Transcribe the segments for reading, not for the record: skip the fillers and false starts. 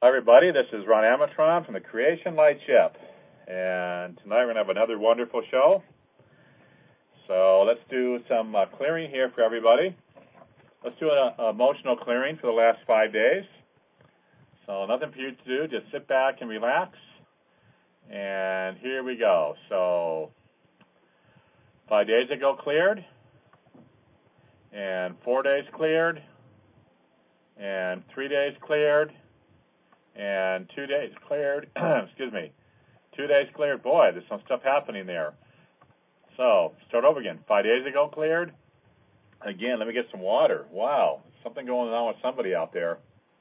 Hi, everybody. This is Ron Amatron from the Creation Light Ship. And tonight we're going to have another wonderful show. So let's do some clearing here for everybody. Let's do an emotional clearing for the last 5 days. So nothing for you to do. Just sit back and relax. And here we go. So 5 days ago cleared. And 4 days cleared. And 3 days cleared. And 2 days cleared. Excuse me. 2 days cleared. Boy, there's some stuff happening there. So, start over again. 5 days ago cleared. Again, let me get some water. Wow, something going on with somebody out there.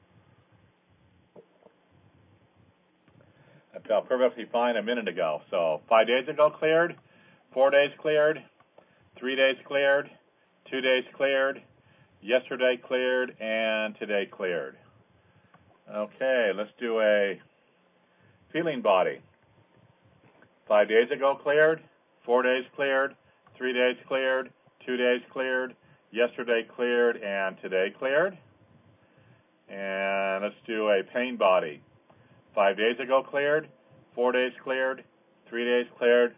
I felt perfectly fine a minute ago. So, 5 days ago cleared. 4 days cleared. 3 days cleared. 2 days cleared. Yesterday cleared. And today cleared. Okay, let's do a feeling body. 5 days ago cleared, 4 days cleared, 3 days cleared, 2 days cleared, yesterday cleared, and today cleared. And let's do a pain body. 5 days ago cleared, 4 days cleared, 3 days cleared.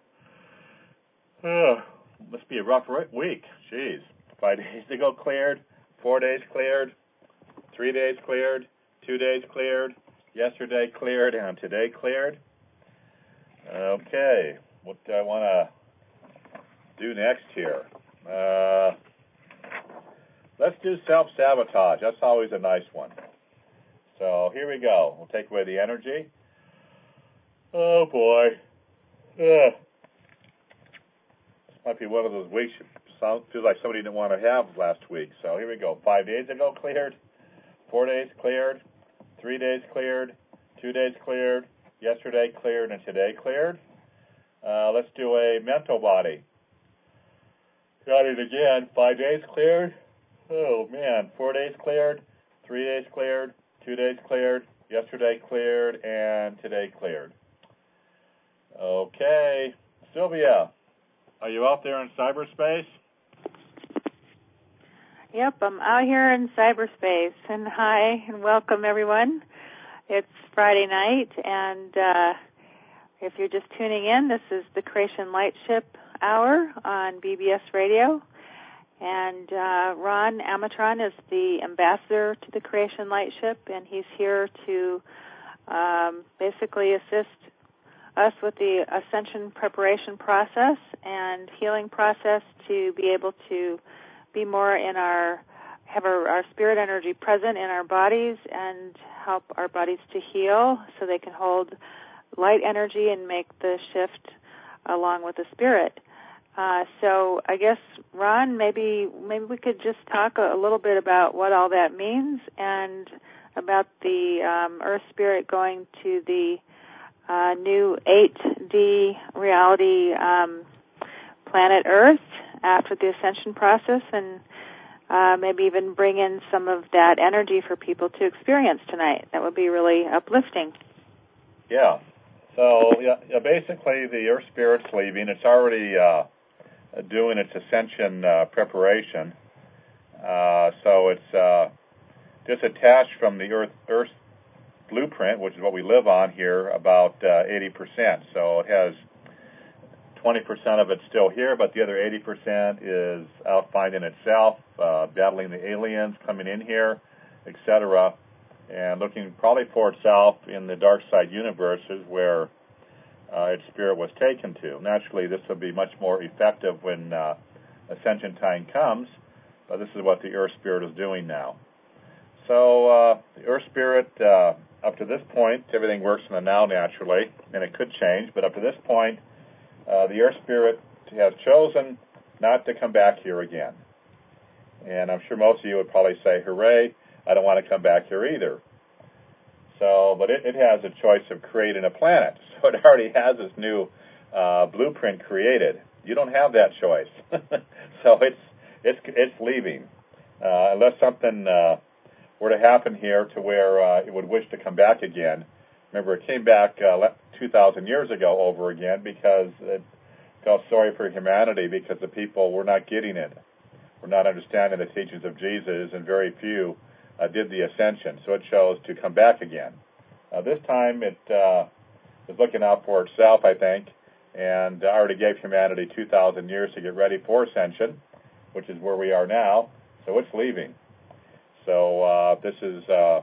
Must be a rough week. Jeez. 5 days ago cleared, 4 days cleared, 3 days cleared, 2 days cleared, yesterday cleared, and today cleared. Okay, what do I want to do next here? Let's do self-sabotage. That's always a nice one. So here we go. We'll take away the energy. Oh, boy. This might be one of those weeks feels like somebody didn't want to have last week. So here we go. 5 days ago cleared, 4 days cleared, 3 days cleared, 2 days cleared, yesterday cleared, and today cleared. Let's do a mental body. Got it again. 5 days cleared. Oh, man. 4 days cleared, 3 days cleared, 2 days cleared, yesterday cleared, and today cleared. Okay. Sylvia, are you out there in cyberspace? Yep, I'm out here in cyberspace. And hi, and welcome, everyone. It's Friday night, and if you're just tuning in, this is the Creation Light Ship Hour on BBS Radio. And Ron Amatron is the ambassador to the Creation Light Ship, and he's here to basically assist us with the ascension preparation process and healing process to be able to be more in have our spirit energy present in our bodies and help our bodies to heal so they can hold light energy and make the shift along with the spirit. So I guess, Ron, maybe we could just talk a little bit about what all that means and about the Earth Spirit going to the new 8D reality planet Earth after the ascension process, and maybe even bring in some of that energy for people to experience tonight. That would be really uplifting. Yeah. So, basically the Earth Spirit's leaving. It's already doing its ascension preparation. So it's disattached from the Earth's blueprint, which is what we live on here, about 80%. So it has 20% of it still here, but the other 80% is out finding itself, battling the aliens coming in here, etc., and looking probably for itself in the dark side universes where its spirit was taken to. Naturally, this will be much more effective when ascension time comes, but this is what the Earth Spirit is doing now. So the Earth Spirit, up to this point, everything works in the now naturally, and it could change, but up to this point, the Earth Spirit has chosen not to come back here again. And I'm sure most of you would probably say, hooray, I don't want to come back here either. So, but it has a choice of creating a planet. So it already has this new blueprint created. You don't have that choice. So it's leaving. Unless something were to happen here to where it would wish to come back again. Remember, it came back 2,000 years ago over again because it felt sorry for humanity because the people were not getting it. Were not understanding the teachings of Jesus, and very few did the ascension. So it chose to come back again. This time it is looking out for itself, I think, and already gave humanity 2,000 years to get ready for ascension, which is where we are now, so it's leaving. So this is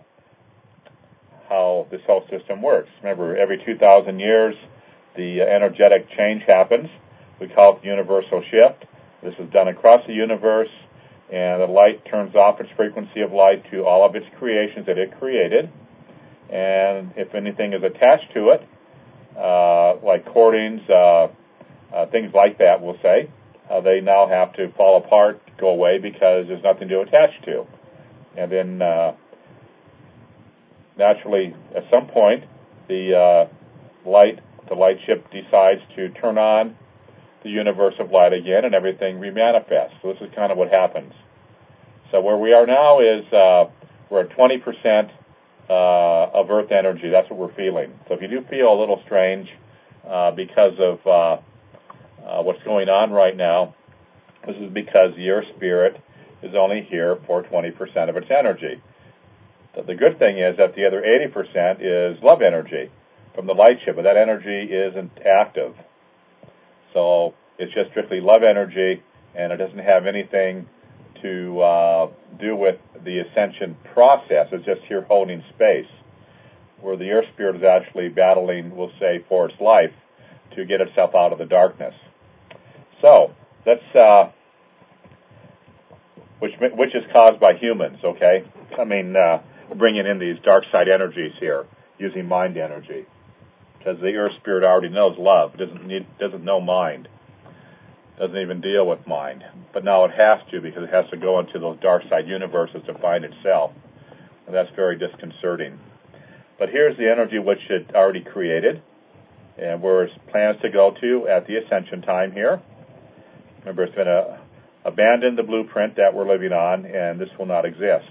how this whole system works. Remember, every 2,000 years, the energetic change happens. We call it the universal shift. This is done across the universe, and the light turns off its frequency of light to all of its creations that it created. And if anything is attached to it, like cordings, things like that, we'll say, they now have to fall apart, go away, because there's nothing to attach to. And then, naturally, at some point, the light ship decides to turn on the universe of light again, and everything remanifests. So this is kind of what happens. So where we are now is we're at 20% of Earth energy. That's what we're feeling. So if you do feel a little strange because of what's going on right now, this is because the Earth Spirit is only here for 20% of its energy. The good thing is that the other 80% is love energy from the light ship, but that energy isn't active. So it's just strictly love energy, and it doesn't have anything to do with the ascension process. It's just here holding space, where the Earth Spirit is actually battling, we'll say, for its life to get itself out of the darkness. So let's, which is caused by humans, okay? I mean, bringing in these dark side energies here, using mind energy, because the Earth Spirit already knows love. It doesn't know mind. Doesn't even deal with mind. But now it has to, because it has to go into those dark side universes to find itself. And that's very disconcerting. But here's the energy which it already created, and where it plans to go to at the ascension time here. Remember, it's going to abandon the blueprint that we're living on, and this will not exist.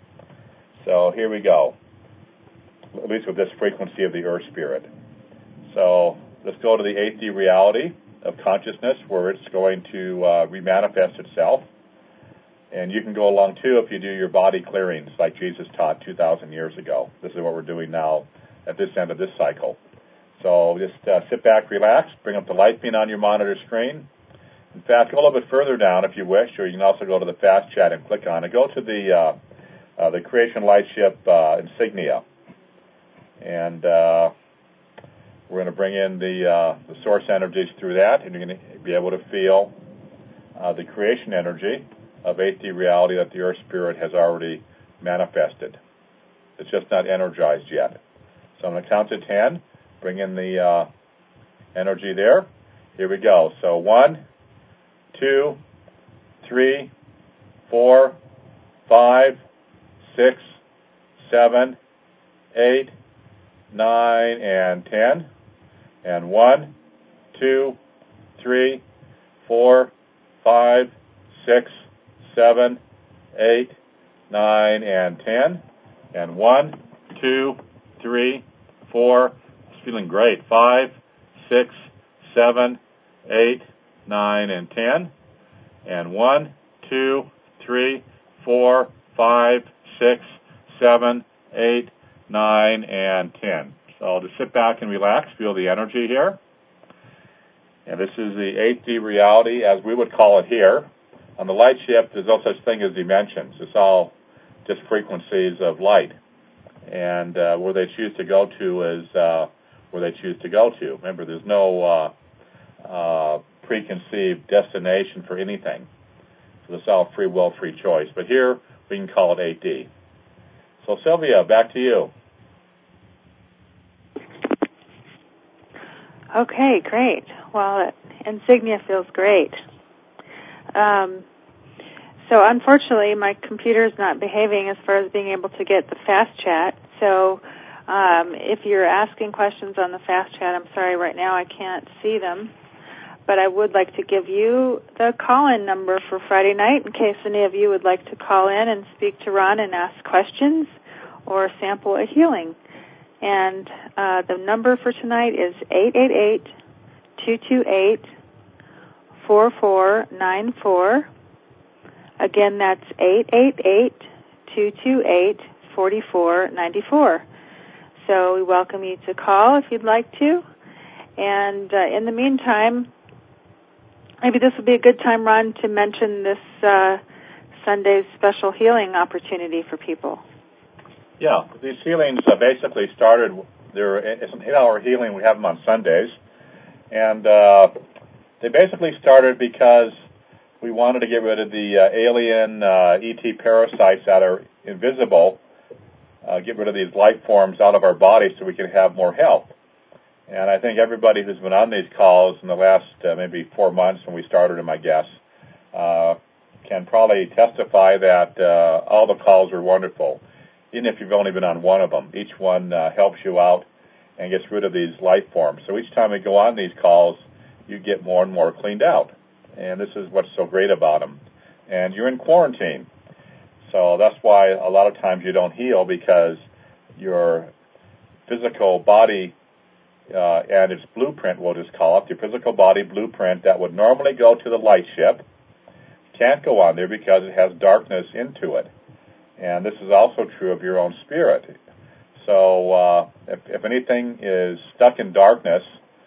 So here we go, at least with this frequency of the Earth Spirit. So let's go to the 8D reality of consciousness, where it's going to remanifest itself. And you can go along, too, if you do your body clearings like Jesus taught 2,000 years ago. This is what we're doing now at this end of this cycle. So just sit back, relax, bring up the light beam on your monitor screen. In fact, go a little bit further down if you wish, or you can also go to the fast chat and click on it. Go to the Creation Lightship insignia. And we're going to bring in the source energies through that, and you're going to be able to feel the creation energy of 8D reality that the Earth Spirit has already manifested. It's just not energized yet. So I'm going to count to 10, bring in the energy there. Here we go. So 1, 2, 3, 4, 5, 6, 7, 8, 9, and 10. And 1, 2, 3, 4, 5, 6, 7, 8, 9, and 10. And 1, 2, 3, 4. It's feeling great. 5, 6, 7, 8, 9, and 10. And 1, 2, 3, 4, 5, 6, 7, 8, 9, and 10. So just sit back and relax, feel the energy here. And this is the 8D reality, as we would call it here. On the light ship, there's no such thing as dimensions. It's all just frequencies of light. And where they choose to go to is where they choose to go to. Remember, there's no preconceived destination for anything. So it's all free will, free choice. But here, we can call it 8D. So Sylvia, back to you. Okay, great. Well, insignia feels great. So unfortunately, my computer is not behaving as far as being able to get the fast chat. So if you're asking questions on the fast chat, I'm sorry, right now I can't see them. But I would like to give you the call-in number for Friday night in case any of you would like to call in and speak to Ron and ask questions or sample a healing. And the number for tonight is 888-228-4494. Again, that's 888-228-4494. So we welcome you to call if you'd like to. And in the meantime, maybe this would be a good time, Ron, to mention this Sunday's special healing opportunity for people. Yeah, these healings basically started, it's an 8-hour healing. We have them on Sundays. And they basically started because we wanted to get rid of the alien ET parasites that are invisible, get rid of these life forms out of our bodies so we can have more health. And I think everybody who's been on these calls in the last maybe 4 months when we started them, I guess, can probably testify that all the calls were wonderful, even if you've only been on one of them. Each one helps you out and gets rid of these life forms. So each time we go on these calls, you get more and more cleaned out. And this is what's so great about them. And you're in quarantine. So that's why a lot of times you don't heal, because your physical body and its blueprint, we'll just call it, your physical body blueprint that would normally go to the light ship can't go on there because it has darkness into it. And this is also true of your own spirit. So if anything is stuck in darkness,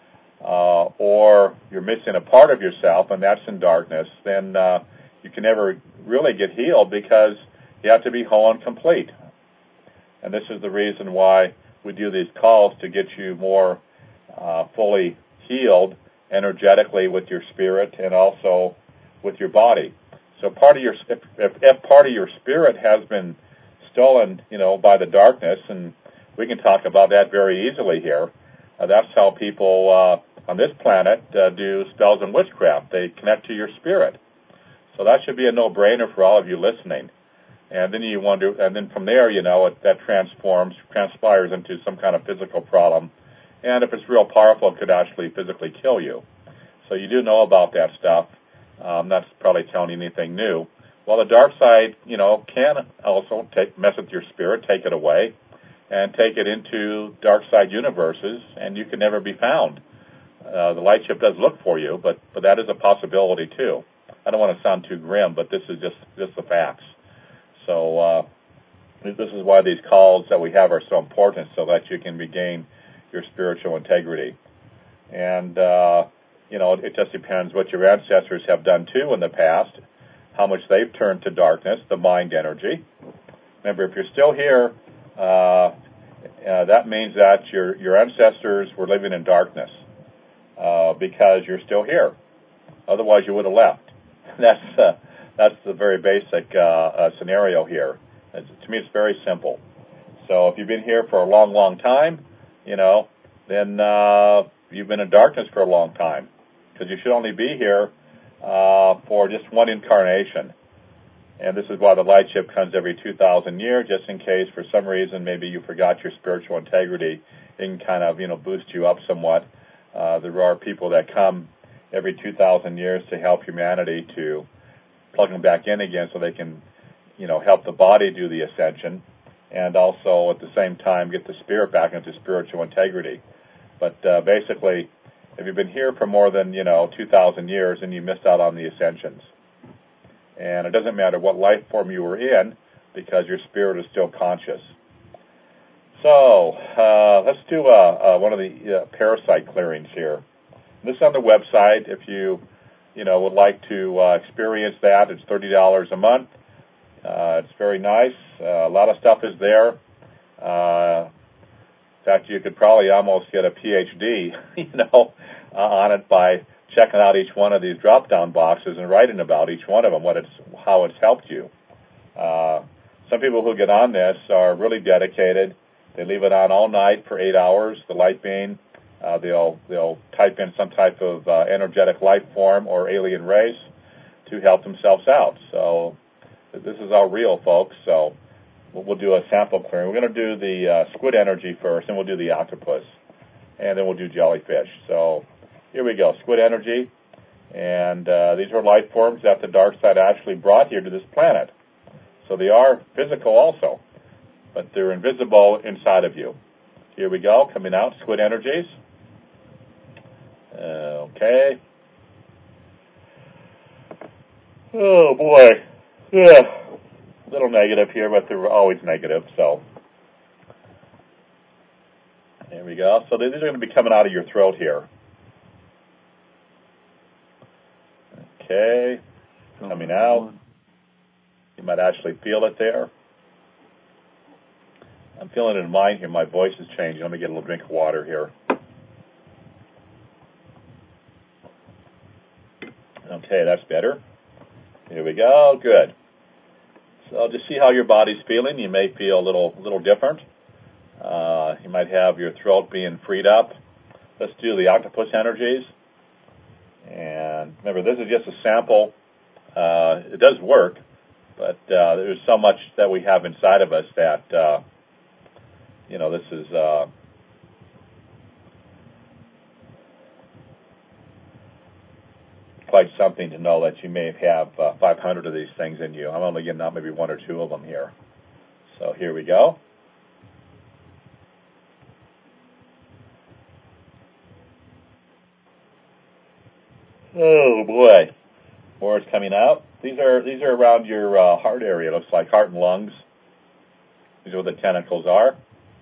or you're missing a part of yourself and that's in darkness, then you can never really get healed, because you have to be whole and complete. And this is the reason why we do these calls, to get you more fully healed energetically with your spirit and also with your body. So part of your, if part of your spirit has been stolen, by the darkness, and we can talk about that very easily here. That's how people on this planet do spells and witchcraft. They connect to your spirit. So that should be a no-brainer for all of you listening. And then you wonder, and then from there, that transpires into some kind of physical problem. And if it's real powerful, it could actually physically kill you. So you do know about that stuff. I'm not probably telling you anything new. Well, the dark side, can also mess with your spirit, take it away, and take it into dark side universes, and you can never be found. The light ship does look for you, but that is a possibility too. I don't want to sound too grim, but this is just the facts. So this is why these calls that we have are so important, so that you can regain your spiritual integrity. And it just depends what your ancestors have done too in the past, how much they've turned to darkness, the mind energy. Remember, if you're still here, that means that your ancestors were living in darkness, because you're still here. Otherwise, you would have left. That's the very basic scenario here. To me, it's very simple. So if you've been here for a long, long time, then you've been in darkness for a long time, because you should only be here for just one incarnation. And this is why the light ship comes every 2,000 years, just in case for some reason maybe you forgot your spiritual integrity. It can kind of, boost you up somewhat. There are people that come every 2,000 years to help humanity, to plug them back in again so they can, help the body do the ascension, and also at the same time get the spirit back into spiritual integrity. But basically, if you've been here for more than, 2,000 years, then you missed out on the ascensions. And it doesn't matter what life form you were in, because your spirit is still conscious. So let's do one of the parasite clearings here. This is on the website. If you would like to experience that, it's $30 a month. It's very nice. A lot of stuff is there. In fact, you could probably almost get a PhD, on it by checking out each one of these drop-down boxes and writing about each one of them, how it's helped you. Some people who get on this are really dedicated. They leave it on all night for 8 hours, the light beam. They'll type in some type of energetic life form or alien race to help themselves out. So this is all real, folks. So we'll do a sample clearing. We're going to do the squid energy first, and we'll do the octopus, and then we'll do jellyfish. So here we go, squid energy. And these are life forms that the dark side actually brought here to this planet. So they are physical also, but they're invisible inside of you. Here we go, coming out, squid energies. Okay. Oh, boy. Yeah. A little negative here, but they're always negative, so. There we go. So these are going to be coming out of your throat here. Okay, coming out. You might actually feel it there. I'm feeling it in mine here. My voice is changing. Let me get a little drink of water here. Okay, that's better. Here we go. Good. So just see how your body's feeling. You may feel a little different. You might have your throat being freed up. Let's do the octopus energies. And remember, this is just a sample. It does work, but there's so much that we have inside of us that, this is quite something to know that you may have 500 of these things in you. I'm only getting out maybe one or two of them here. So here we go. Oh boy, more is coming out. These are around your heart area. It looks like heart and lungs. These are where the tentacles are.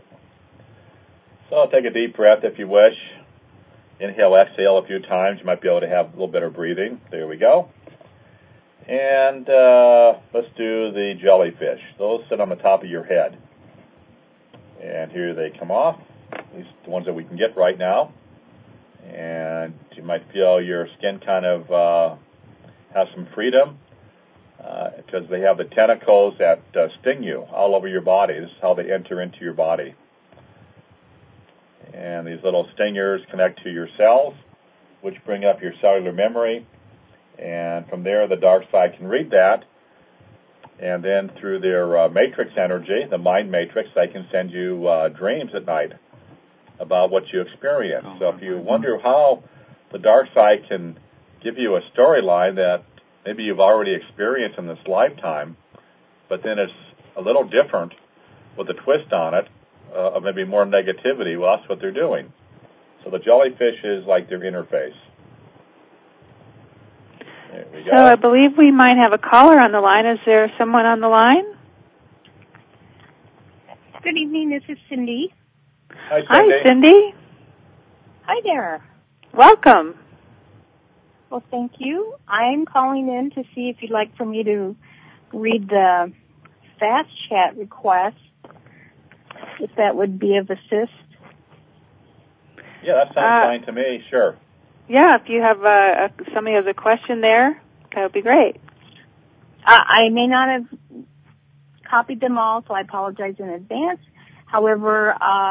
So take a deep breath if you wish. Inhale, exhale a few times. You might be able to have a little bit of breathing. There we go. And let's do the jellyfish. Those sit on the top of your head. And here they come off. These are the ones that we can get right now. And you might feel your skin kind of have some freedom because they have the tentacles that sting you all over your body. This is how they enter into your body. And these little stingers connect to your cells, which bring up your cellular memory. And from there, the dark side can read that. And then through their matrix energy, the mind matrix, they can send you dreams at night about what you experience. So if you wonder how the dark side can give you a storyline that maybe you've already experienced in this lifetime, but then it's a little different with a twist on it, of maybe more negativity, well, that's what they're doing. So the jellyfish is like their interface. There we go. So I believe we might have a caller on the line. Is there someone on the line? Good evening, this is Cindy. Hi, Cindy. Hi, Cindy. Hi there. Welcome. Well, thank you. I'm calling in to see if you'd like for me to read the fast chat request, if that would be of assist. Yeah, that sounds fine to me. Sure. Yeah, if you have somebody has a question there, that would be great. I may not have copied them all, so I apologize in advance. However,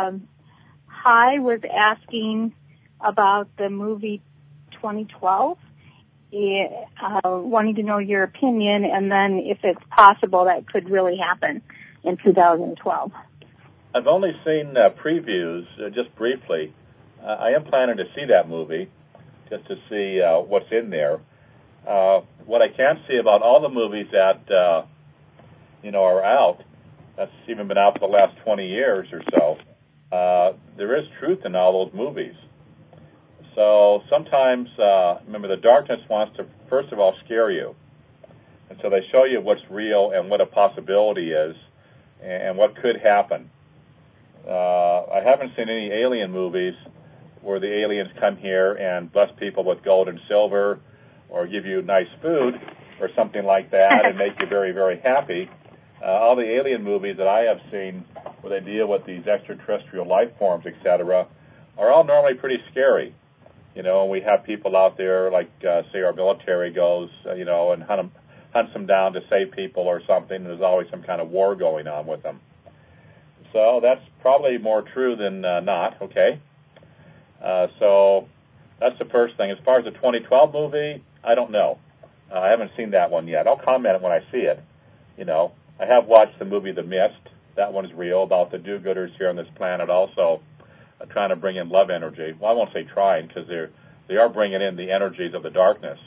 Hi was asking about the movie 2012, wanting to know your opinion, and then if it's possible that could really happen in 2012. I've only seen previews, just briefly. I am planning to see that movie, just to see what's in there. What I can see about all the movies that, are out, that's even been out for the last 20 years or so, there is truth in all those movies. So sometimes, remember, the darkness wants to, first of all, scare you. And so they show you what's real and what a possibility is and what could happen. I haven't seen any alien movies where the aliens come here and bless people with gold and silver or give you nice food or something like that and make you very, very happy. All the alien movies that I have seen where they deal with these extraterrestrial life forms, etc., are all normally pretty scary. And we have people out there, like, say, our military goes, and hunts them down to save people or something, and there's always some kind of war going on with them. So that's probably more true than not, okay? So that's the first thing. As far as the 2012 movie, I don't know. I haven't seen that one yet. I'll comment when I see it. I have watched the movie The Mist. That one's real, about the do-gooders here on this planet also trying to bring in love energy. Well, I won't say trying, because they are bringing in the energies of the darkness,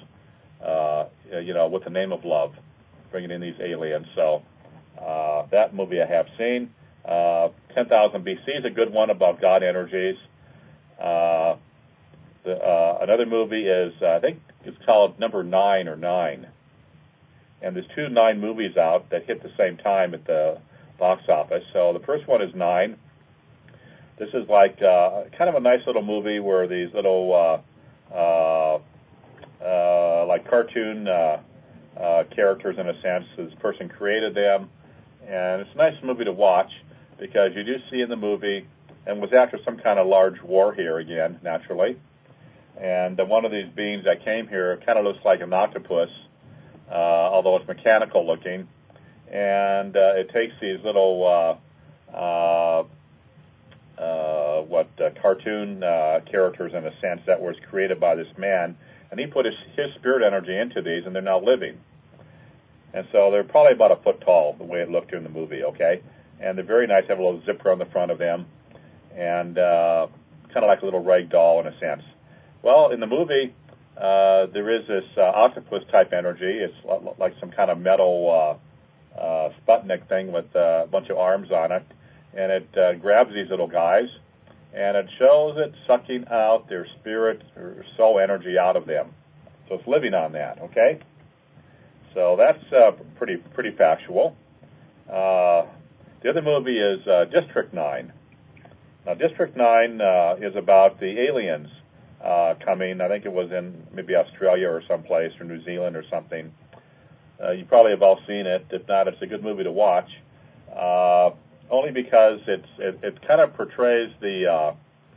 with the name of love, bringing in these aliens. So that movie I have seen. 10,000 BC is a good one about God energies. Another movie is, I think it's called Number 9 or 9. And there's 2 9 movies out that hit the same time at the box office. So the first one is 9. This is like kind of a nice little movie where these little like cartoon characters, in a sense, this person created them, and it's a nice movie to watch because you do see in the movie, and was after some kind of large war here again, naturally, and one of these beings that came here kind of looks like an octopus, although it's mechanical looking, and it takes these little cartoon characters, in a sense, that was created by this man, and he put his spirit energy into these, and they're now living. And so they're probably about a foot tall, the way it looked in the movie, okay? And they're very nice, have a little zipper on the front of them, and kind of like a little rag doll, in a sense. Well, in the movie, there is this octopus-type energy. It's like some kind of metal Sputnik thing with a bunch of arms on it, and it grabs these little guys, and it shows it sucking out their spirit or soul energy out of them. So it's living on that, okay? So that's pretty factual. The other movie is District 9. Now, District 9 is about the aliens coming. I think it was in maybe Australia or someplace, or New Zealand or something. You probably have all seen it. If not, it's a good movie to watch. Only because it kind of portrays the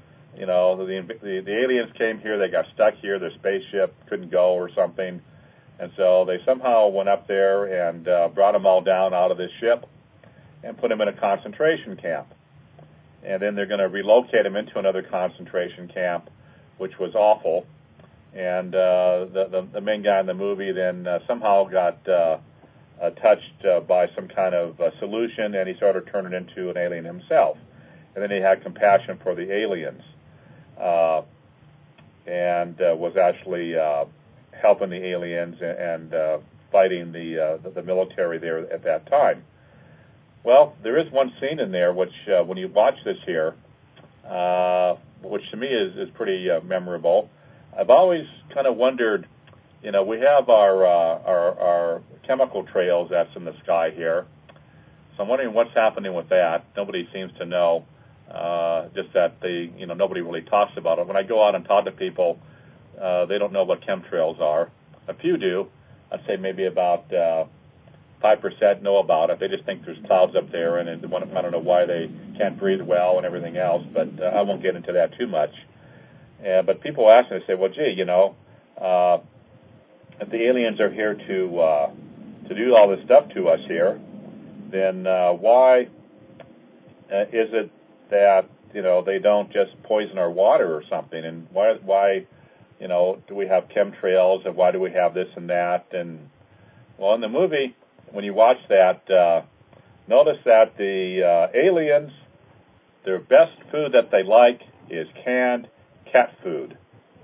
aliens came here, they got stuck here, their spaceship couldn't go or something, and so they somehow went up there and brought them all down out of this ship and put them in a concentration camp. And then they're going to relocate them into another concentration camp, which was awful. And the main guy in the movie then somehow got touched by some kind of solution, and he started turning into an alien himself. And then he had compassion for the aliens, and was actually helping the aliens and fighting the military there at that time. Well, there is one scene in there which, when you watch this here, which to me is pretty memorable. I've always kind of wondered, we have our chemical trails that's in the sky here. So I'm wondering what's happening with that. Nobody seems to know. Just that nobody really talks about it. When I go out and talk to people, they don't know what chemtrails are. A few do. I'd say maybe about 5% know about it. They just think there's clouds up there, and I don't know why they can't breathe well and everything else. But I won't get into that too much. But people ask me, they say, well, gee, if the aliens are here to do all this stuff to us here, then why is it that they don't just poison our water or something? And why do we have chemtrails, and why do we have this and that? And well, in the movie, when you watch that, notice that the aliens, their best food that they like is canned cat food.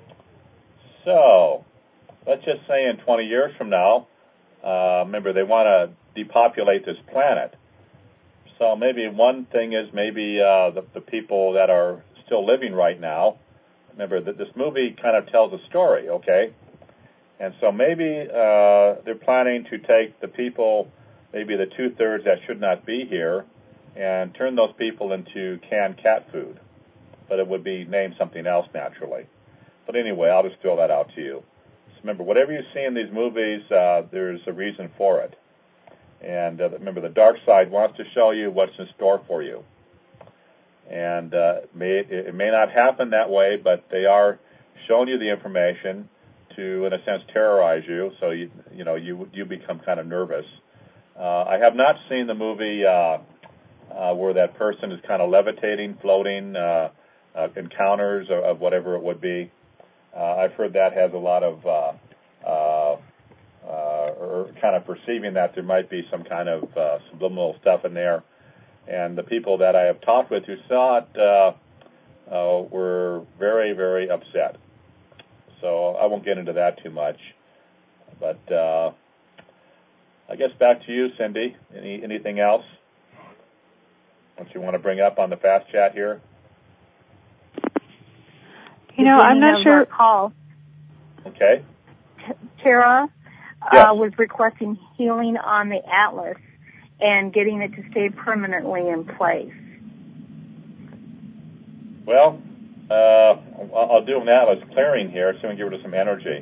So let's just say in 20 years from now, remember, they want to depopulate this planet. So maybe one thing is the people that are still living right now. Remember that this movie kind of tells a story, okay? And so maybe they're planning to take the people, maybe the 2/3 that should not be here, and turn those people into canned cat food. But it would be named something else, naturally. But anyway, I'll just throw that out to you. So remember, whatever you see in these movies, there's a reason for it. And remember, the dark side wants to show you what's in store for you. And it may not happen that way, but they are showing you the information to, in a sense, terrorize you, so you become kind of nervous. I have not seen the movie where that person is kind of levitating, floating, encounters of whatever it would be. I've heard that has a lot of or kind of perceiving that there might be some kind of subliminal stuff in there. And the people that I have talked with who saw it were very, very upset. So I won't get into that too much. But I guess back to you, Cindy. Anything else that you want to bring up on the fast chat here? I'm not sure. Call. Okay. Tara Yes. Was requesting healing on the Atlas and getting it to stay permanently in place. Well, I'll do an atlas clearing here, so we can get rid of some energy.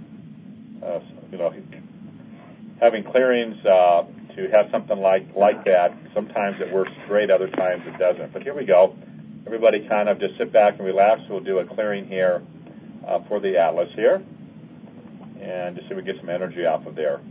Having clearings to have something like that, sometimes it works great, other times it doesn't. But here we go. Everybody kind of just sit back and relax. We'll do a clearing here for the atlas here, and just see if we get some energy off of there.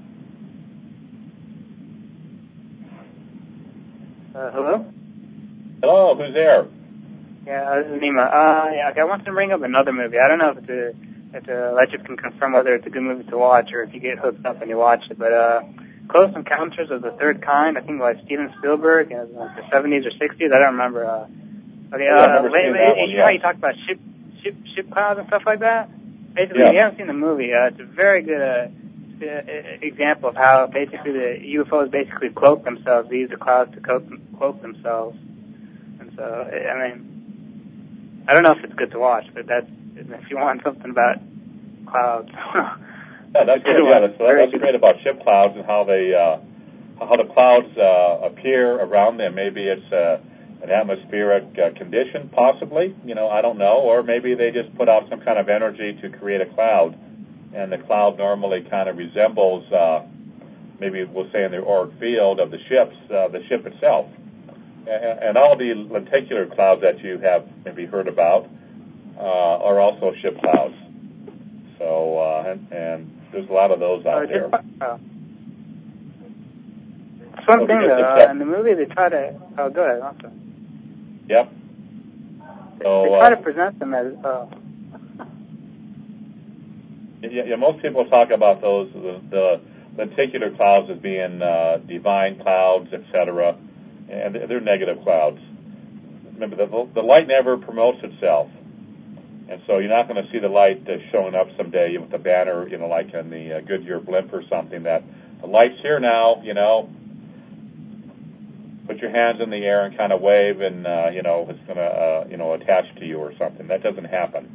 Hello? Hello, who's there? Yeah, this is Nima. I wanted to bring up another movie. I don't know if the Lightship can confirm whether it's a good movie to watch or if you get hooked up and you watch it. But Close Encounters of the Third Kind, I think by Steven Spielberg in the 70s or 60s. I don't remember. Okay, you know how you talk about ship clouds and stuff like that? Basically, if you haven't seen the movie, it's a very good example of how basically the UFOs basically cloak themselves. They use the clouds to cloak themselves. And so, I mean, I don't know if it's good to watch, but if you want something about clouds. Yeah, that's good. Yeah, that's great about ship clouds and how the clouds appear around them. Maybe it's an atmospheric condition, possibly. I don't know. Or maybe they just put out some kind of energy to create a cloud, and the cloud normally kind of resembles, maybe we'll say in the auric field of the ship itself. And all the lenticular clouds that you have maybe heard about are also ship clouds. So, and there's a lot of those out there. One thing, though, in the movie they try to... Oh, go ahead, also. Yep. So, they try to present them as... Yeah, most people talk about those, the lenticular clouds as being divine clouds, etc., and they're negative clouds. Remember, the light never promotes itself. And so you're not going to see the light showing up someday with the banner, like in the Goodyear blimp or something, that the light's here now, put your hands in the air and kind of wave and, it's going to, attach to you or something. That doesn't happen.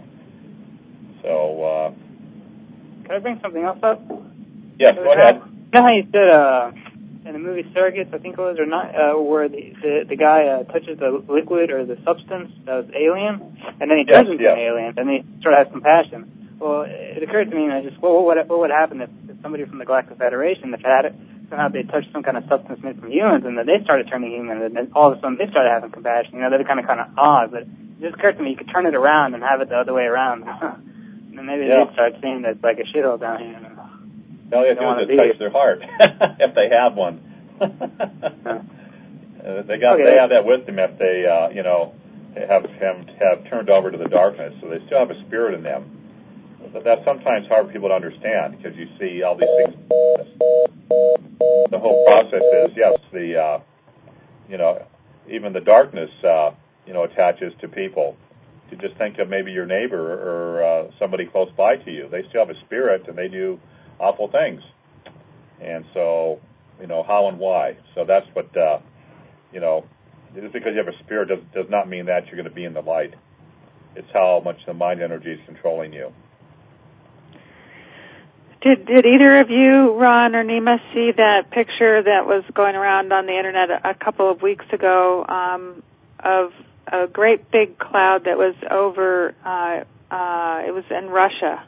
So, can I bring something else up? Yes, go ahead. You know how you said in the movie Surrogates, I think it was, or not, where the guy touches the liquid or the substance that was alien, and then he turns into an alien, and he sort of has compassion. Well, it occurred to me, and I just, what would happen if somebody from the Galactic Federation, if had it, somehow they touched some kind of substance made from humans, and then they started turning human, and then all of a sudden they started having compassion. They're kind of odd, but it just occurred to me you could turn it around and have it the other way around. And then maybe they'd start seeing that it's like a shithole down here. All you have to do is touch their heart, if they have one. They have that with them if they, have turned over to the darkness. So they still have a spirit in them. But that's sometimes hard for people to understand because you see all these things. The whole process is, yes, even the darkness, attaches to people. To just think of maybe your neighbor or somebody close by to you. They still have a spirit and they do awful things. And so, how and why. So that's what, just because you have a spirit does not mean that you're going to be in the light. It's how much the mind energy is controlling you. Did either of you, Ron or Nima, see that picture that was going around on the internet a couple of weeks ago of a great big cloud that was over, it was in Russia,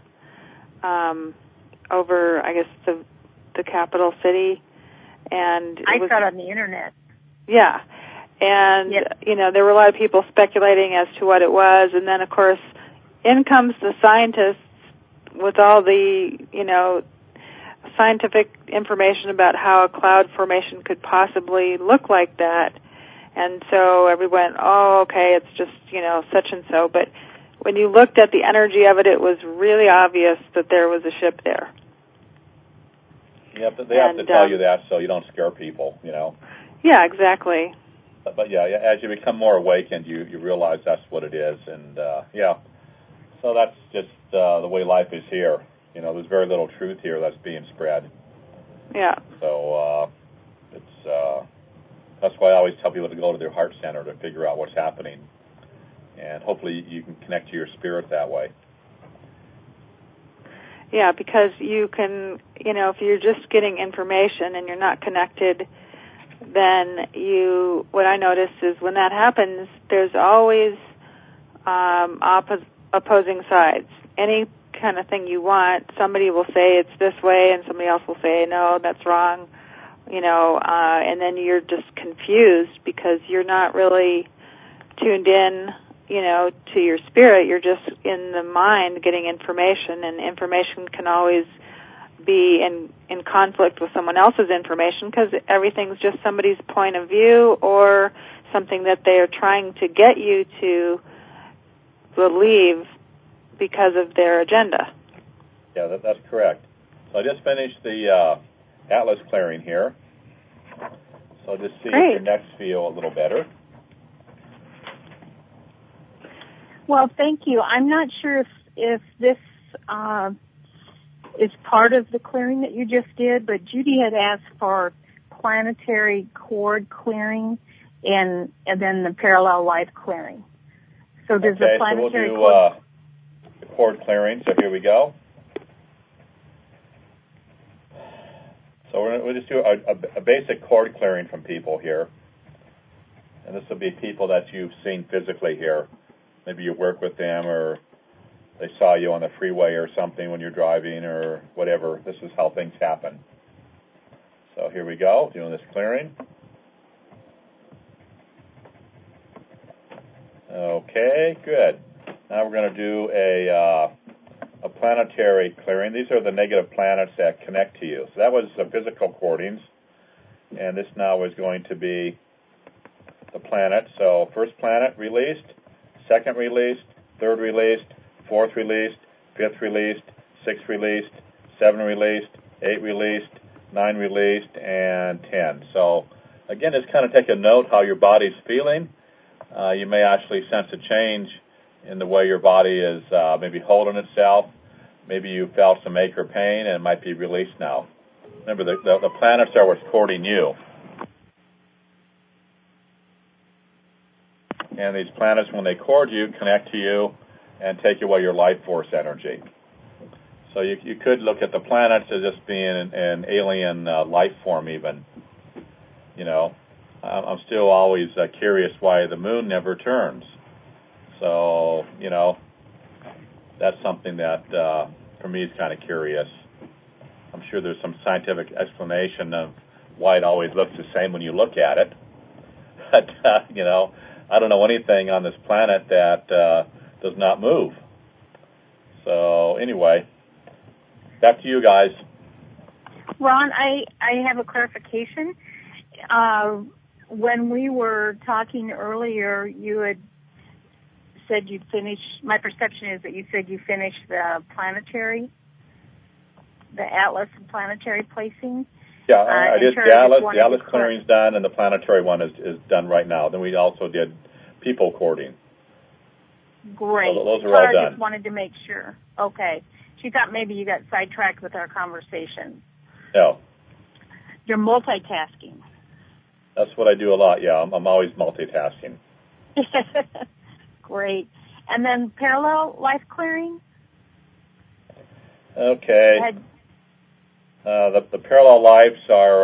over, I guess, the capital city. And I saw it on the internet. Yeah. And, there were a lot of people speculating as to what it was. And then, of course, in comes the scientists with all the, scientific information about how a cloud formation could possibly look like that. And so everyone, okay, it's just, such and so. But when you looked at the energy of it, it was really obvious that there was a ship there. Yeah, but they have to tell you that so you don't scare people, Yeah, exactly. But as you become more awakened, you realize that's what it is. And, so that's just the way life is here. There's very little truth here that's being spread. Yeah. So that's why I always tell people to go to their heart center to figure out what's happening. And hopefully you can connect to your spirit that way. Yeah, because you can, if you're just getting information and you're not connected then what I notice is when that happens, there's always opposing sides. Any kind of thing you want, somebody will say it's this way, and somebody else will say, no, that's wrong, and then you're just confused because you're not really tuned in, to your spirit. You're just in the mind getting information, and information can always be in conflict with someone else's information because everything's just somebody's point of view or something that they are trying to get you to believe because of their agenda. Yeah, that's correct. So I just finished the Atlas clearing here. So just see if your necks feel a little better. Well, thank you. I'm not sure if this is part of the clearing that you just did, but Judy had asked for planetary cord clearing and then the parallel life clearing. So does the planetary so we'll do the cord clearing. So here we go. So we'll just do a basic cord clearing from people here. And this will be people that you've seen physically here. Maybe you work with them or they saw you on the freeway or something when you're driving or whatever. This is how things happen. So here we go, doing this clearing. Okay, good. Now we're going to do a planetary clearing. These are the negative planets that connect to you. So that was the physical cordings, and this now is going to be the planet. So first planet released, second released, third released, fourth released, fifth released, sixth released, 7 released, 8 released, 9 released, and 10. So again, just kind of take a note how your body's feeling. You may actually sense a change in the way your body is maybe holding itself. Maybe you felt some ache or pain, and it might be released now. Remember, the planets are what's cording you. And these planets, when they cord you, connect to you and take away your life force energy. So you could look at the planets as just being an alien life form even. I'm still always curious why the moon never turns. So, that's something that for me is kind of curious. I'm sure there's some scientific explanation of why it always looks the same when you look at it. But, I don't know anything on this planet that does not move. So, anyway, back to you guys. Ron, I have a clarification. When we were talking earlier, you had said you'd finished, my perception is that you said you finished the Atlas and planetary placing. Yeah, I did the Atlas. The Atlas clearing's done, and the planetary one is done right now. Then we also did people cording. Great. So those are all done. I just wanted to make sure. Okay. She thought maybe you got sidetracked with our conversation. No. You're multitasking. That's what I do a lot, yeah. I'm always multitasking. Great. And then parallel life clearing? Okay. The parallel lives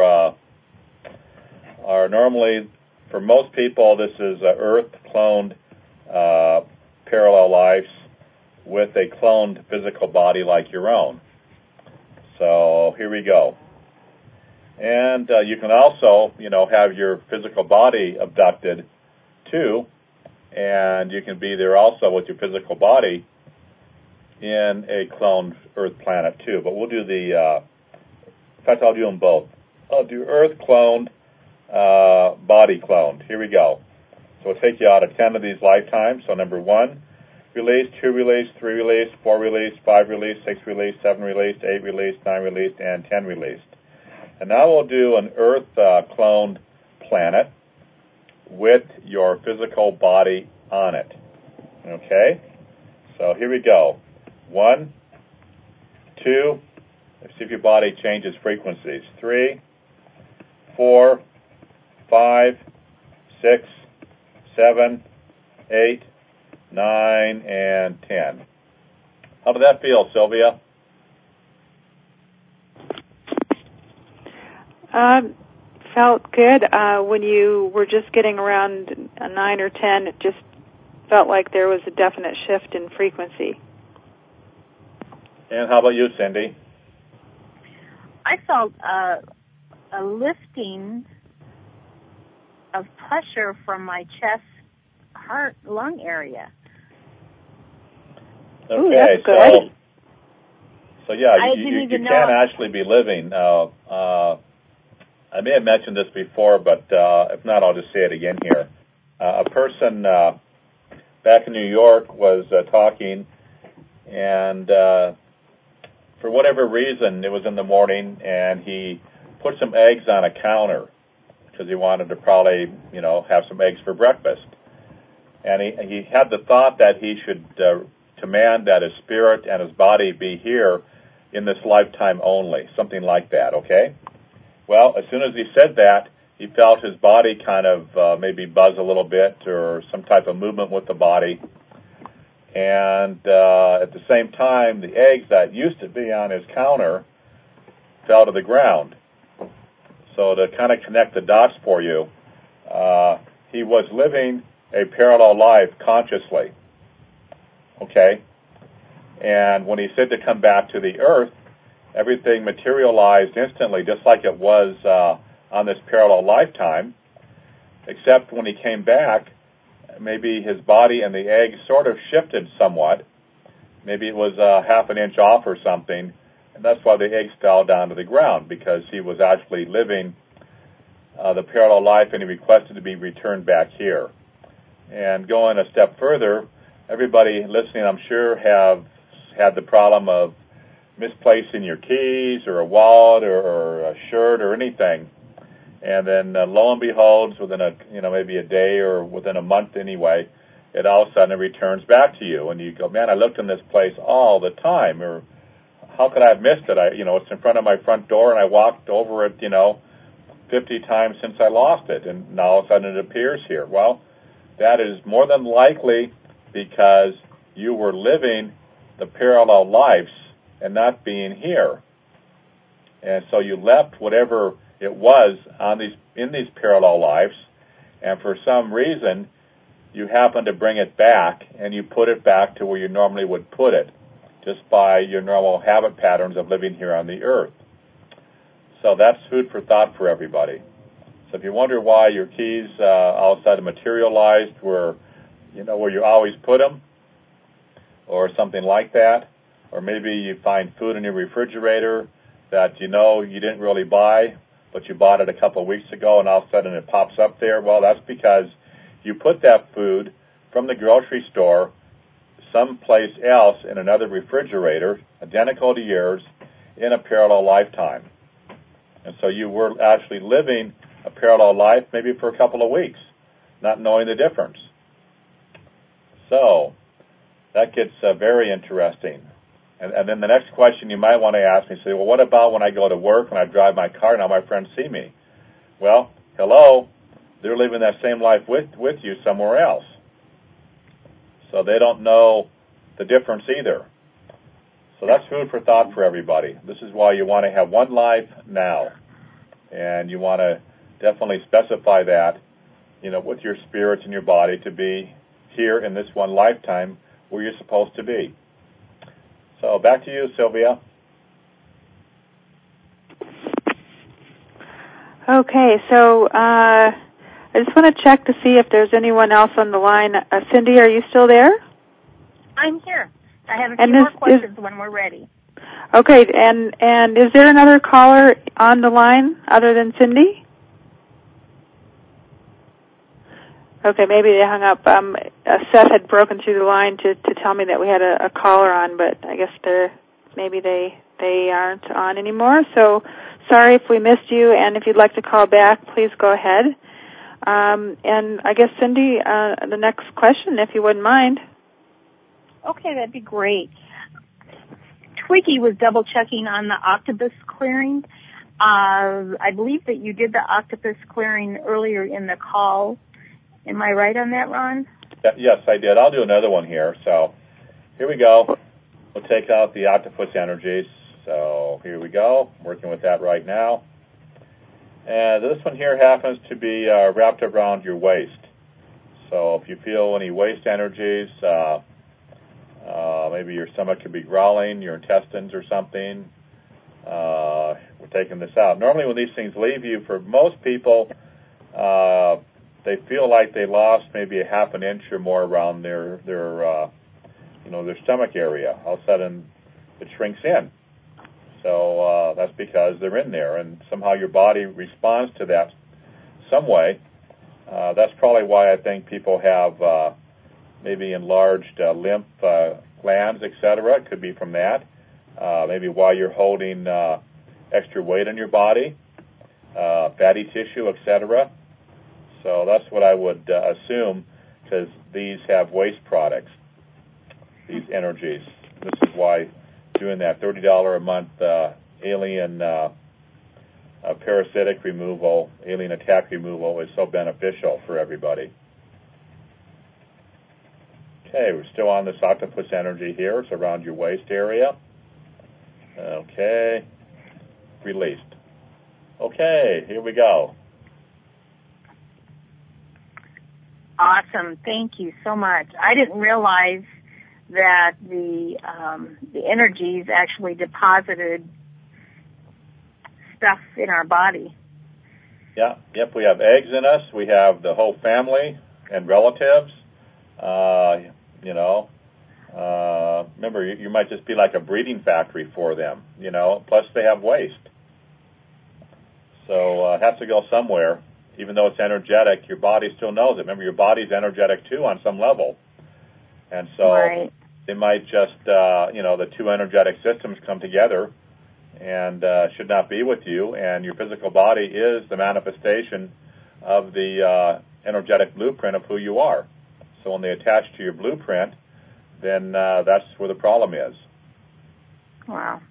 are normally, for most people, this is Earth-cloned parallel lives with a cloned physical body like your own. So here we go. And you can also, have your physical body abducted, too, and you can be there also with your physical body in a cloned Earth planet, too. But we'll do in fact, I'll do them both. I'll do Earth cloned, body cloned. Here we go. So we'll take you out of 10 of these lifetimes. So number 1, released, 2 released, 3 released, 4 released, 5 released, 6 released, 7 released, 8 released, 9 released, and 10 released. And now we'll do an Earth cloned planet with your physical body on it. Okay? So here we go. 1, 2, let's see if your body changes frequencies. 3, 4, 5, 6, 7, 8, 9, and 10. How did that feel, felt good. When you were just getting around a 9 or 10, it just felt like there was a definite shift in frequency. And how about you, Cindy? I felt a lifting of pressure from my chest, heart, lung area. Okay, ooh, that's good. So yeah, you can actually be living. I may have mentioned this before, but if not, I'll just say it again here. A person back in New York was talking, and for whatever reason, it was in the morning, and he put some eggs on a counter because he wanted to probably, have some eggs for breakfast. And he had the thought that he should command that his spirit and his body be here in this lifetime only, something like that, okay? Well, as soon as he said that, he felt his body kind of maybe buzz a little bit or some type of movement with the body. And at the same time, the eggs that used to be on his counter fell to the ground. So to kind of connect the dots for you, he was living a parallel life consciously, okay? And when he said to come back to the earth, everything materialized instantly, just like it was on this parallel lifetime, except when he came back, maybe his body and the egg sort of shifted somewhat. Maybe it was half an inch off or something, and that's why the eggs fell down to the ground, because he was actually living the parallel life, and he requested to be returned back here. And going a step further, everybody listening, I'm sure, have had the problem of misplacing your keys or a wallet or a shirt or anything. And then lo and behold, within maybe a day or within a month anyway, it all of a sudden returns back to you. And you go, man, I looked in this place all the time. Or how could I have missed it? It's in front of my front door, and I walked over it, 50 times since I lost it. And now all of a sudden it appears here. Well, that is more than likely because you were living the parallel lives and not being here. And so you left whatever it was in these parallel lives, and for some reason you happen to bring it back, and you put it back to where you normally would put it, just by your normal habit patterns of living here on the earth. So that's food for thought for everybody. So if you wonder why your keys all of a sudden materialized where you always put them, or something like that, or maybe you find food in your refrigerator that you didn't really buy, but you bought it a couple of weeks ago, and all of a sudden it pops up there. Well, that's because you put that food from the grocery store someplace else in another refrigerator, identical to yours, in a parallel lifetime. And so you were actually living a parallel life maybe for a couple of weeks, not knowing the difference. So that gets very interesting. And then the next question you might want to ask me, say, well, what about when I go to work and I drive my car and all my friends see me? Well, hello, they're living that same life with you somewhere else. So they don't know the difference either. So that's food for thought for everybody. This is why you want to have one life now. And you want to definitely specify that, with your spirits and your body to be here in this one lifetime where you're supposed to be. So back to you, Sylvia. Okay, so I just want to check to see if there's anyone else on the line. Cindy, are you still there? I'm here. I have a few more questions when we're ready. Okay, and is there another caller on the line other than Cindy? Okay, maybe they hung up. Seth had broken through the line to tell me that we had a caller on, but I guess maybe they aren't on anymore. So sorry if we missed you, and if you'd like to call back, please go ahead. And I guess, Cindy, the next question, if you wouldn't mind. Okay, that'd be great. Twiggy was double-checking on the octopus clearing. I believe that you did the octopus clearing earlier in the call. Am I right on that, Ron? Yes, I did. I'll do another one here. So here we go. We'll take out the octopus energies. So here we go. I'm working with that right now. And this one here happens to be wrapped around your waist. So if you feel any waist energies, maybe your stomach could be growling, your intestines or something, we're taking this out. Normally when these things leave you, for most people, they feel like they lost maybe a half an inch or more around their stomach area. All of a sudden, it shrinks in. So that's because they're in there, and somehow your body responds to that some way. That's probably why I think people have maybe enlarged lymph glands, etc. It could be from that. Maybe while you're holding extra weight on your body, fatty tissue, etc. So that's what I would assume, because these have waste products, these energies. This is why doing that $30 a month alien parasitic removal, alien attack removal is so beneficial for everybody. Okay, we're still on this octopus energy here. It's around your waist area. Okay, released. Okay, here we go. Awesome. Thank you so much. I didn't realize that the energies actually deposited stuff in our body. Yeah, yep, we have eggs in us. We have the whole family and relatives. Remember, you might just be like a breeding factory for them, plus they have waste. So it has to go somewhere. Even though it's energetic, your body still knows it. Remember, your body's energetic too on some level. And so right. They might just, the two energetic systems come together and should not be with you. And your physical body is the manifestation of the energetic blueprint of who you are. So when they attach to your blueprint, then that's where the problem is. Wow.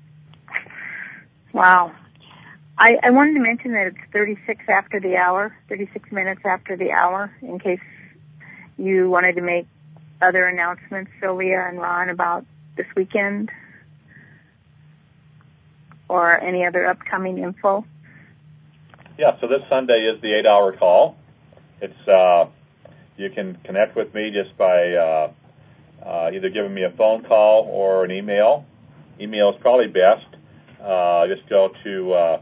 I wanted to mention that it's 36 minutes after the hour, in case you wanted to make other announcements, Sylvia and Ron, about this weekend or any other upcoming info. Yeah, so this Sunday is the 8-hour call. It's you can connect with me just by either giving me a phone call or an email. Email is probably best. Just go to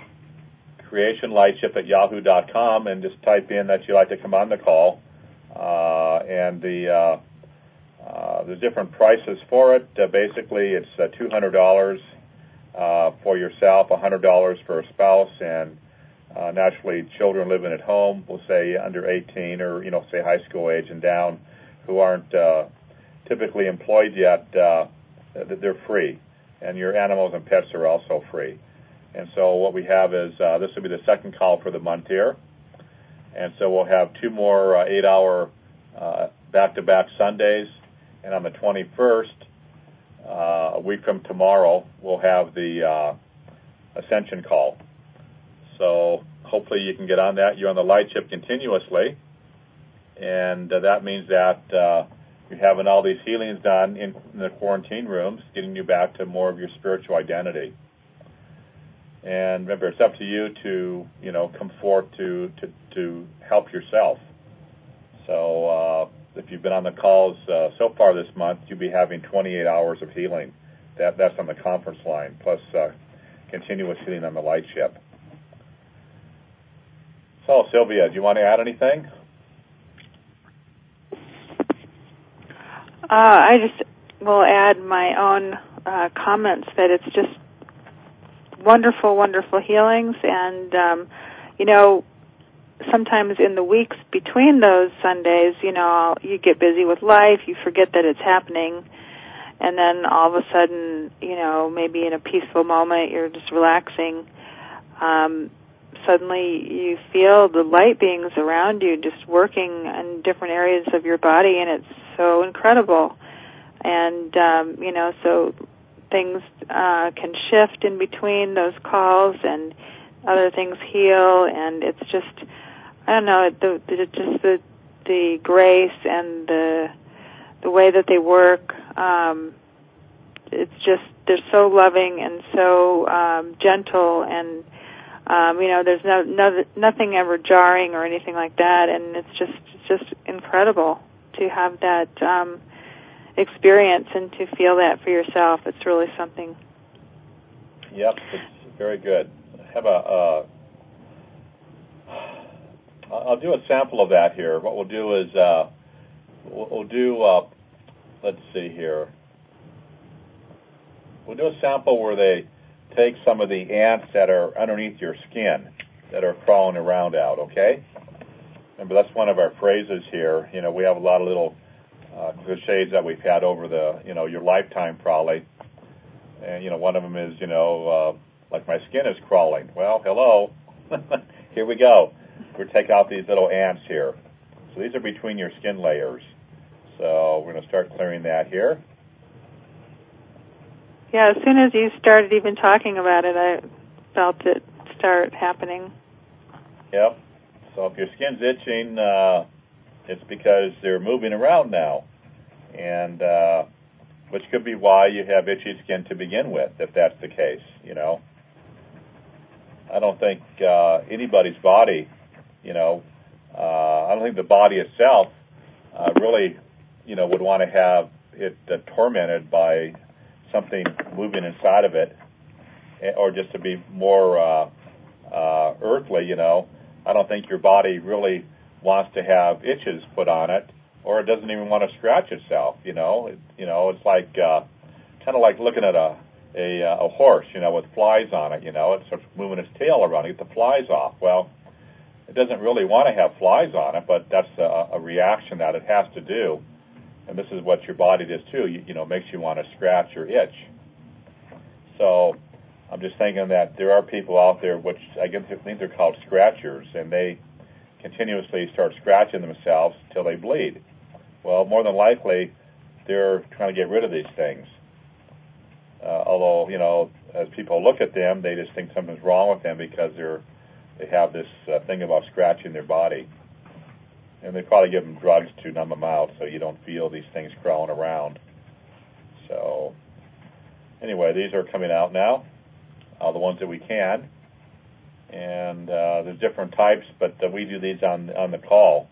creationlightship@yahoo.com and just type in that you'd like to come on the call. And the different prices for it. Basically, it's $200 for yourself, $100 for a spouse, and naturally children living at home, we'll say under 18 or, say high school age and down, who aren't typically employed yet, they're free. And your animals and pets are also free. And so what we have is, this will be the second call for the month here. And so we'll have two more 8-hour back-to-back Sundays. And on the 21st, a week from tomorrow, we'll have the Ascension call. So hopefully you can get on that. You're on the light ship continuously. And that means that you're having all these healings done in the quarantine rooms, getting you back to more of your spiritual identity. And remember, it's up to you to, come forth to help yourself. So if you've been on the calls so far this month, you'll be having 28 hours of healing. That's on the conference line, plus continuous healing on the light ship. So, Sylvia, do you want to add anything? I just will add my own comments that it's just wonderful, wonderful healings. And, sometimes in the weeks between those Sundays, you get busy with life, you forget that it's happening, and then all of a sudden, maybe in a peaceful moment, you're just relaxing. Suddenly you feel the light beings around you just working in different areas of your body, and it's so incredible. And, so things can shift in between those calls, and other things heal, and it's just, I don't know, the grace and the way that they work. It's just, they're so loving and so gentle, and There's nothing ever jarring or anything like that, and it's just incredible to have that experience and to feel that for yourself. It's really something. Yep, it's very good. I'll do a sample of that here. What we'll do is let's see here. We'll do a sample where they take some of the ants that are underneath your skin that are crawling around out, okay? Remember, that's one of our phrases here. We have a lot of little cliches that we've had over your lifetime probably. And, one of them is, like my skin is crawling. Well, hello. Here we go. We'll take out these little ants here. So these are between your skin layers. So we're going to start clearing that here. Yeah, as soon as you started even talking about it, I felt it start happening. Yep. So if your skin's itching, it's because they're moving around now. And which could be why you have itchy skin to begin with, if that's the case, I don't think anybody's body, I don't think the body itself really, would want to have it tormented by something moving inside of it, or just to be more earthly, I don't think your body really wants to have itches put on it, or it doesn't even want to scratch itself, It's like kind of like looking at a horse, with flies on it, it starts moving its tail around to get the flies off. Well, it doesn't really want to have flies on it, but that's a reaction that it has to do. And this is what your body does too. Makes you want to scratch or itch. So I'm just thinking that there are people out there, which I think they're called scratchers, and they continuously start scratching themselves until they bleed. Well, more than likely, they're trying to get rid of these things. Although, as people look at them, they just think something's wrong with them because they have this thing about scratching their body. And they probably give them drugs to numb them out so you don't feel these things crawling around. So, anyway, these are coming out now, the ones that we can. And there's different types, but we do these on the call.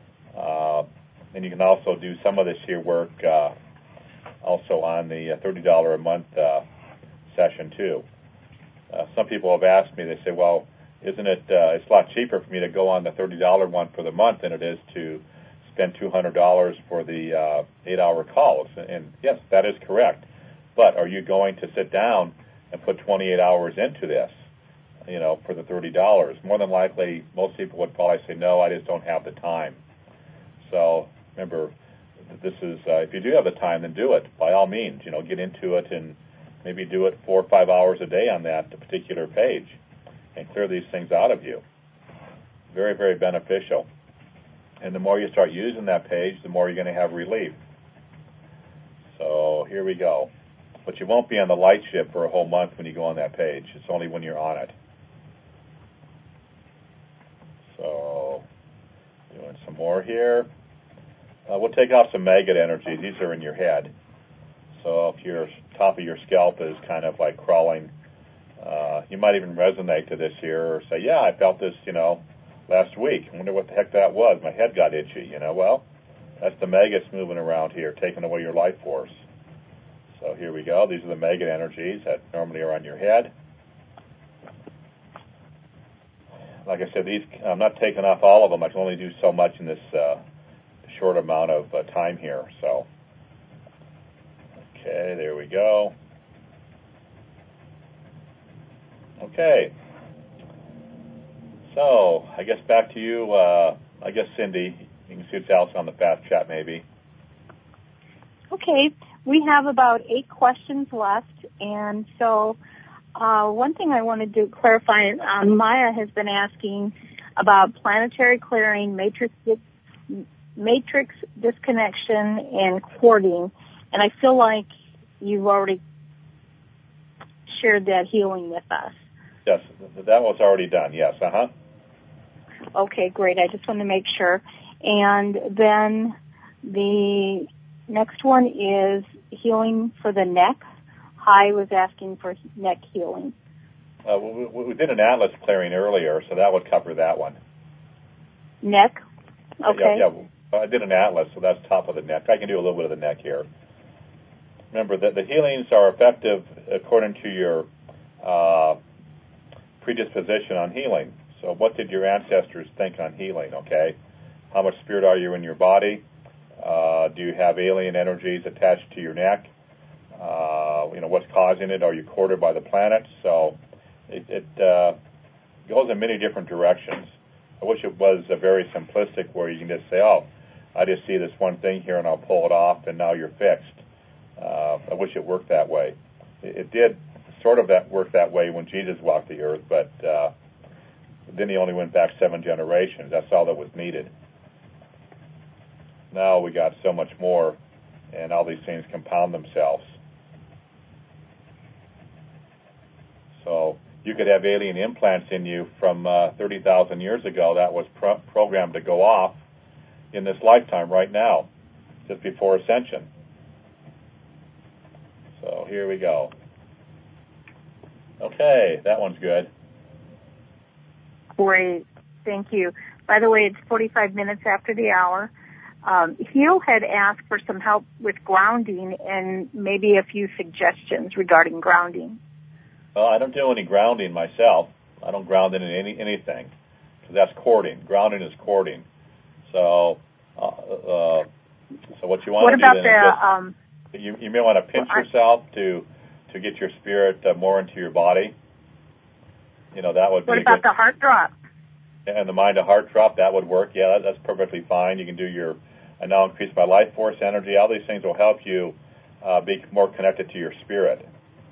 And you can also do some of this here work also on the $30 a month session, too. Some people have asked me, they say, well, isn't it, it's a lot cheaper for me to go on the $30 one for the month than it is to spend $200 for the 8-hour calls. And yes, that is correct. But are you going to sit down and put 28 hours into this, for the $30? More than likely, most people would probably say, no, I just don't have the time. So remember, this is, if you do have the time, then do it. By all means, get into it and maybe do it 4 or 5 hours a day on that particular page and clear these things out of you. Very, very beneficial. And the more you start using that page, the more you're going to have relief. So here we go. But you won't be on the light ship for a whole month when you go on that page. It's only when you're on it. So, doing some more here. We'll take off some maggot energy. These are in your head. So if your top of your scalp is kind of like crawling, you might even resonate to this here or say, yeah, I felt this, last week. I wonder what the heck that was. My head got itchy, Well, that's the maggots moving around here, taking away your life force. So here we go. These are the maggot energies that normally are on your head. Like I said, these I'm not taking off all of them. I can only do so much in this short amount of time here. So, okay, there we go. Okay. So, I guess back to you, Cindy. You can see it's Alice on the fast chat, maybe. Okay. We have about 8 questions left, and so one thing I wanted to clarify, Maya has been asking about planetary clearing, matrix disconnection, and quarting, and I feel like you've already shared that healing with us. Yes, that was already done, yes, Okay, great. I just want to make sure. And then the next one is healing for the neck. Hai was asking for neck healing. We did an atlas clearing earlier, so that would cover that one. Neck? Okay. Yeah, I did an atlas, so that's top of the neck. I can do a little bit of the neck here. Remember that the healings are effective according to your predisposition on healing. So what did your ancestors think on healing, okay? How much spirit are you in your body? Do you have alien energies attached to your neck? What's causing it? Are you courted by the planets? So it goes in many different directions. I wish it was very simplistic where you can just say, oh, I just see this one thing here and I'll pull it off and now you're fixed. I wish it worked that way. It did sort of work that way when Jesus walked the earth, but then he only went back 7 generations. That's all that was needed. Now we got so much more, and all these things compound themselves. So you could have alien implants in you from 30,000 years ago that was programmed to go off in this lifetime right now, just before ascension. So here we go. Okay, that one's good. Great. Thank you. By the way, it's 45 minutes after the hour. Hugh had asked for some help with grounding and maybe a few suggestions regarding grounding. Well, I don't do any grounding myself. I don't ground in anything, because that's courting. Grounding is courting. So what you want to do then is you may want to pinch yourself to get your spirit more into your body. That would be. What about the heart drop? And the mind to heart drop, that would work. Yeah, that's perfectly fine. You can do I now increase my life force energy. All these things will help you be more connected to your spirit.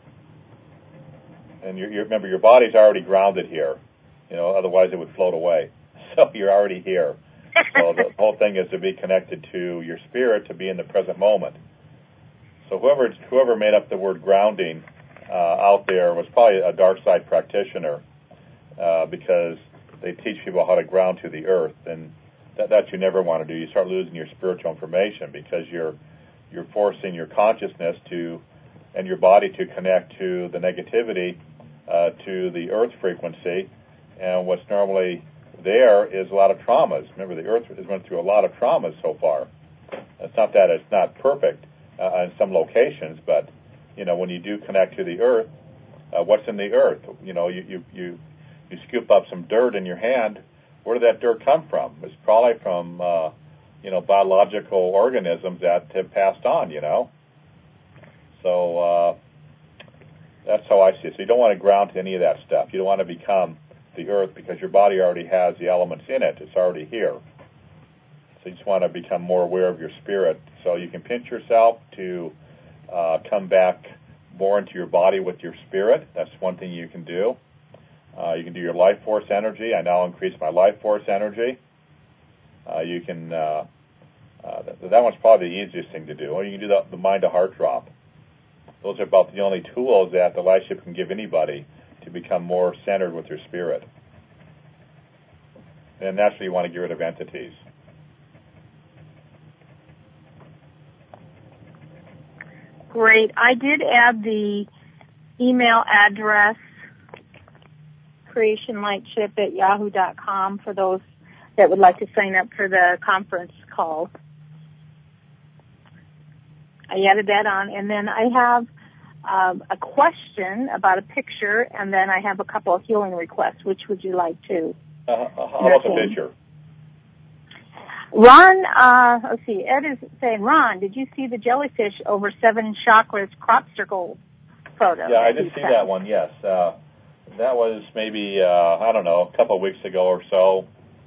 And remember, your body's already grounded here. Otherwise it would float away. So you're already here. So the whole thing is to be connected to your spirit, to be in the present moment. So whoever made up the word grounding out there was probably a dark side practitioner, because they teach people how to ground to the earth, and that you never want to do. You start losing your spiritual information because you're forcing your consciousness and your body to connect to the negativity, to the earth frequency, and what's normally there is a lot of traumas. Remember, the earth has went through a lot of traumas so far. It's not that it's not perfect in some locations, but when you do connect to the earth, what's in the earth? You scoop up some dirt in your hand. Where did that dirt come from? It's probably from biological organisms that have passed on. So that's how I see it. So you don't want to ground to any of that stuff. You don't want to become the earth, because your body already has the elements in it. It's already here. So you just want to become more aware of your spirit. So you can pinch yourself to come back more into your body with your spirit. That's one thing you can do. You can do your life force energy. I now increase my life force energy. You can, that one's probably the easiest thing to do. Or you can do the mind to heart drop. Those are about the only tools that the light ship can give anybody to become more centered with your spirit. And naturally you want to get rid of entities. Great. I did add the email address, creationlightship@yahoo.com, for those that would like to sign up for the conference call. I added that on, and then I have a question about a picture, and then I have a couple of healing requests. Which would you like to? How about the picture? Ron, let's see, Ed is saying, Ron, did you see the jellyfish over 7 chakras crop circle photo? Yeah, I did see that one, yes. That was maybe, I don't know, a couple of weeks ago or so.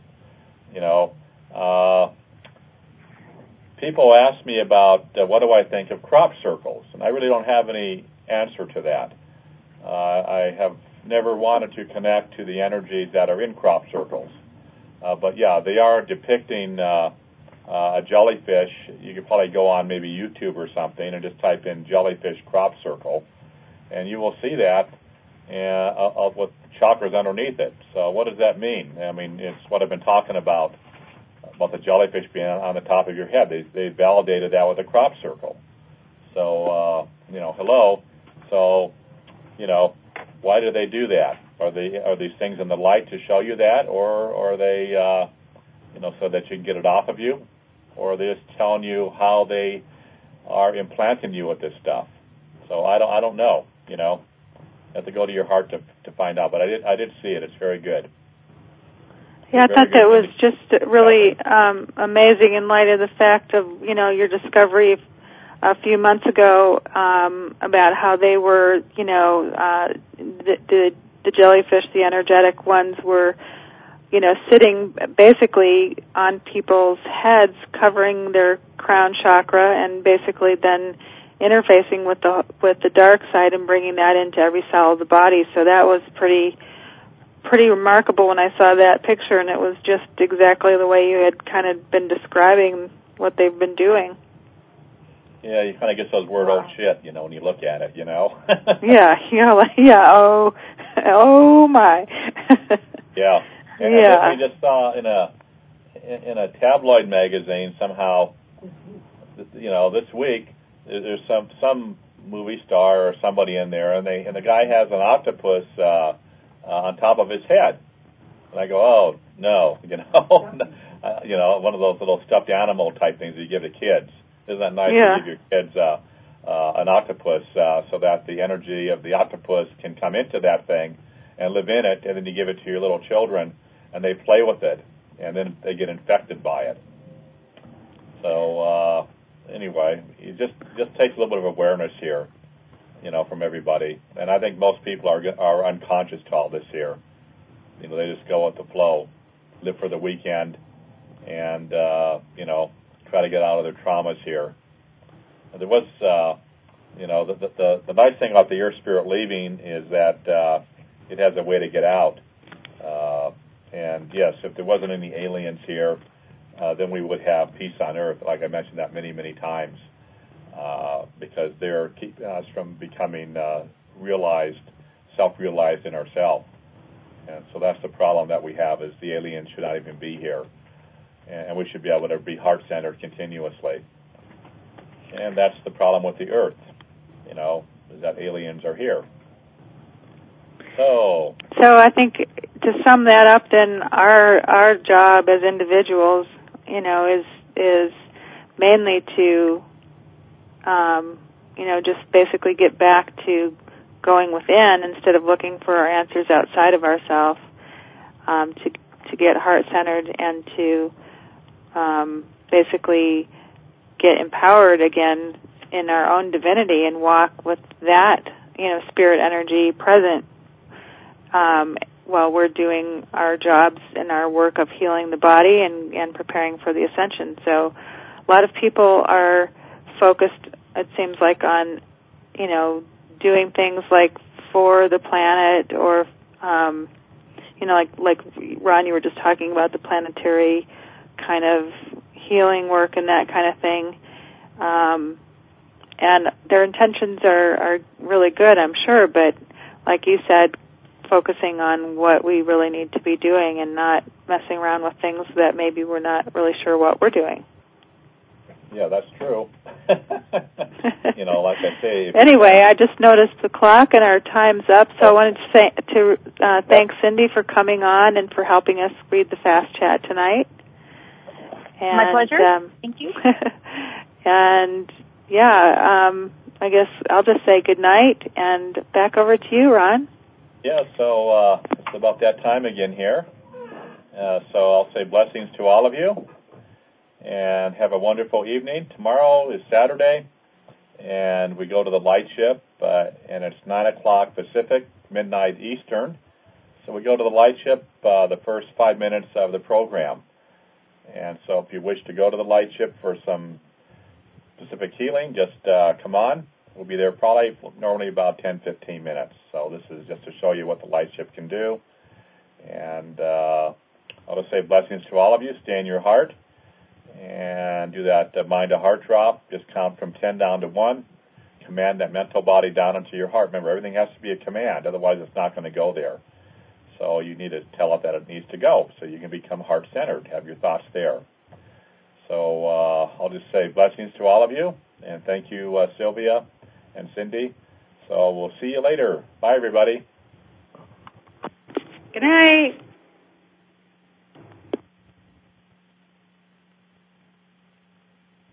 People ask me about what do I think of crop circles, and I really don't have any answer to that. I have never wanted to connect to the energies that are in crop circles. But yeah, they are depicting a jellyfish. You could probably go on maybe YouTube or something and just type in jellyfish crop circle, and you will see that with chakras underneath it. So what does that mean? I mean, it's what I've been talking about the jellyfish being on the top of your head. They validated that with a crop circle. So, hello. So, why do they do that? Are these things in the light to show you that, or are they, so that you can get it off of you, or are they just telling you how they are implanting you with this stuff? So I don't know. You have to go to your heart to find out. But I did see it. It's very good. Yeah, I thought that was just really amazing in light of the fact of your discovery a few months ago about how they were, the jellyfish, the energetic ones, were, sitting basically on people's heads, covering their crown chakra, and basically then interfacing with the dark side and bringing that into every cell of the body. So that was pretty remarkable when I saw that picture, and it was just exactly the way you had kind of been describing what they've been doing. Yeah, you kind of get those word old shit, when you look at it, Yeah, oh my. Yeah. And we just saw in a tabloid magazine somehow, this week, there's some movie star or somebody in there, and the guy has an octopus on top of his head. And I go, oh, no, one of those little stuffed animal type things that you give to kids. Isn't that nice to give your kids an octopus so that the energy of the octopus can come into that thing and live in it, and then you give it to your little children, and they play with it, and then they get infected by it. So anyway, it just takes a little bit of awareness here, from everybody. And I think most people are unconscious to all this here. They just go with the flow, live for the weekend, and try to get out of their traumas here. There was, the nice thing about the Earth Spirit leaving is that it has a way to get out. And yes, if there wasn't any aliens here, then we would have peace on Earth, like I mentioned that many, many times, because they're keeping us from becoming self-realized in ourselves. And so that's the problem that we have, is the aliens should not even be here. And we should be able to be heart-centered continuously. And that's the problem with the Earth, is that aliens are here. So I think to sum that up, then our job as individuals, is mainly to, just basically get back to going within instead of looking for our answers outside of ourselves, to get heart-centered and to basically get empowered again in our own divinity and walk with that, spirit energy present while we're doing our jobs and our work of healing the body and preparing for the ascension. So a lot of people are focused, it seems like, on, doing things like for the planet or, like Ron, you were just talking about the planetary kind of healing work and that kind of thing. And their intentions are really good, I'm sure, but like you said, focusing on what we really need to be doing and not messing around with things that maybe we're not really sure what we're doing. Yeah, that's true. Like I say. Anyway, I just noticed the clock and our time's up, so I wanted to thank Cindy for coming on and for helping us read the Fast Chat tonight. And, my pleasure. Thank you. And I guess I'll just say good night and back over to you, Ron. Yeah, so it's about that time again here. So I'll say blessings to all of you, and have a wonderful evening. Tomorrow is Saturday, and we go to the light ship, and it's 9 o'clock Pacific, midnight Eastern. So we go to the light ship the first 5 minutes of the program. And so if you wish to go to the light ship for some specific healing, just come on. We'll be there probably normally about 10-15 minutes. So this is just to show you what the light ship can do. And I'll just say blessings to all of you. Stay in your heart and do that mind-to-heart drop. Just count from 10 down to 1. Command that mental body down into your heart. Remember, everything has to be a command. Otherwise, it's not going to go there. So you need to tell it that it needs to go so you can become heart-centered, have your thoughts there. So I'll just say blessings to all of you. And thank you, Sylvia and Cindy. So we'll see you later. Bye, everybody. Good night.